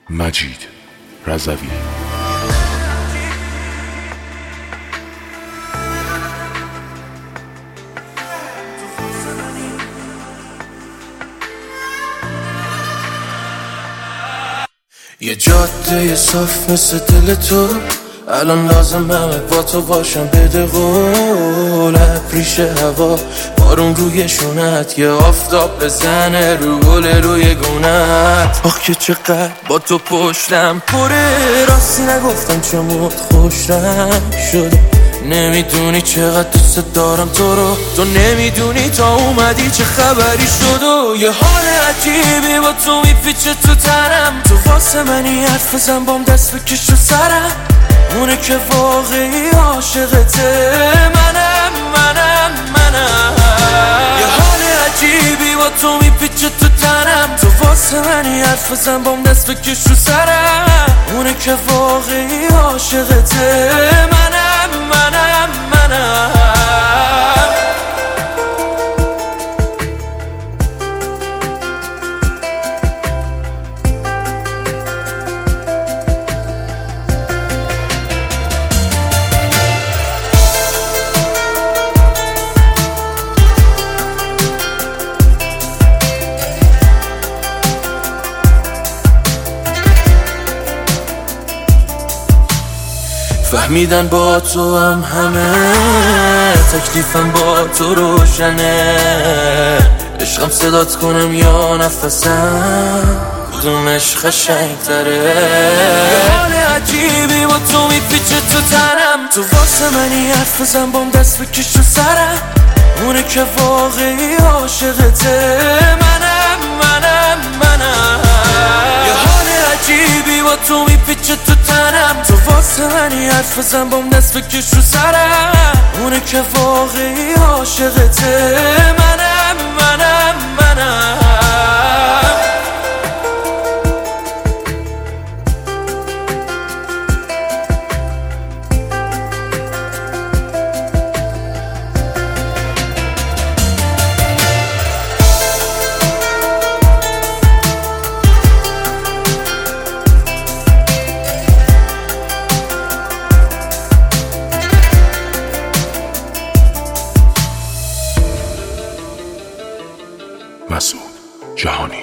مجید رضوی. یه جاده صاف مثل دل تو، الان لازمه با تو باشم. بده قول ریش هوا، بارون روی شونت، یه آفتاب بزنه رو گل روی گونت. آخ که چقدر با تو پشتم پره، راستی نگفتم چموت خوشم شده. نمیدونی چقدر دوست دارم تو رو، تو نمیدونی تا اومدی چه خبری شد. و یه حال عجیبی با تو میپیچه تو تنم، تو واسه منی حرف بزن بام دست بکش رو سرم. اونه که واقعی عاشقته، منم. یه حال عجیبی با تو میپیچه تو تنم، تو واسه منی حرف بزن بام دست بکش رو سرم. اونه که واقعی عاشقته، منم. فهمیدن با تو هم همه، تکلیفم با تو روشنه. عشقم صدات کنم یا نفسم، کدومش قشنگ‌تره. حال عجیبی با تو میپیچه تو تنم، تو واسه منی حرف بزن بام دست بکش رو سرم. اونه که واقعی عاشقته، منم. یه حال عجیبی با تو میپیچه تو تنم، تو واسه منی حرف بزن بام دست بکش رو سرم. اونه که واقعی عاشقته، منم. مسعود جهانی.